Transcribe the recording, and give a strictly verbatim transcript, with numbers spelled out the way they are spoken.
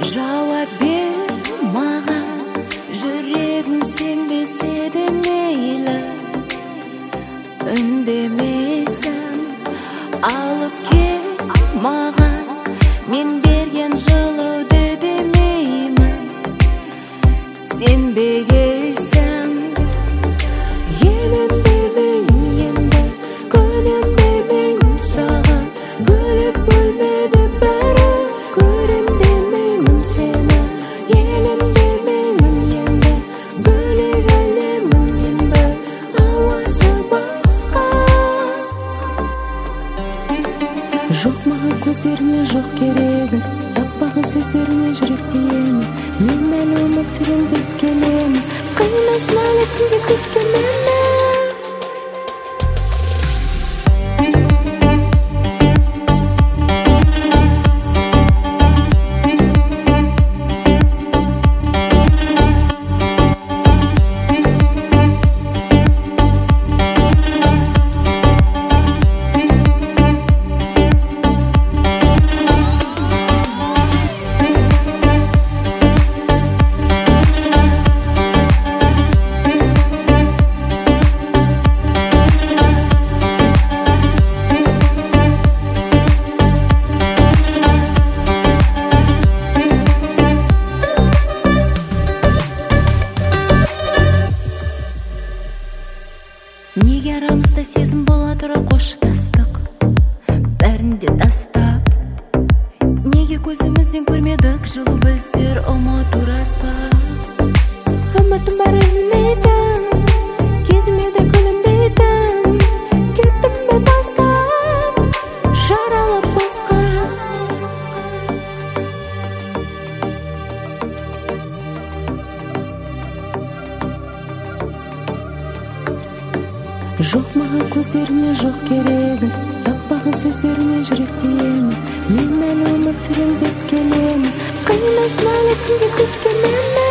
Жауап бер маған, жүрегің сенбесе де мейлі. Үндемейсің, алып кел маған, мен берген жылуды демеймін. Сенбегейсің, елеңдемейін енді, көлемдемейін саған. Бөлек бөлмеде бәрі көрем демеймін сені. Елеңдемеймін енді, бөлек әлемім енді, ауасы басқа. Жоқ маған көздеріне жоқ керегі, таппаған сөздеріне жүрек тиемін. Мен әлі өмір сүрем деп келемін, қимасын әлі күнге күткенімді. Неге арамызда сезім бола тұра қоштастық, бәрінде тастап? Неге көзімізден көрмедік жылу біздер, ұмыту рас па? Үмітім бар үзілмейтін, кезіме де күлімдейтін. Кеттім бе тастап, жаралап босқа? Жоқ маған көздеріне жоқ керегі, таппаған сөздеріне жүрек тиемін. Мен әлі өмір сүрем деп келемін, қимасын әлі күнге күткенімді.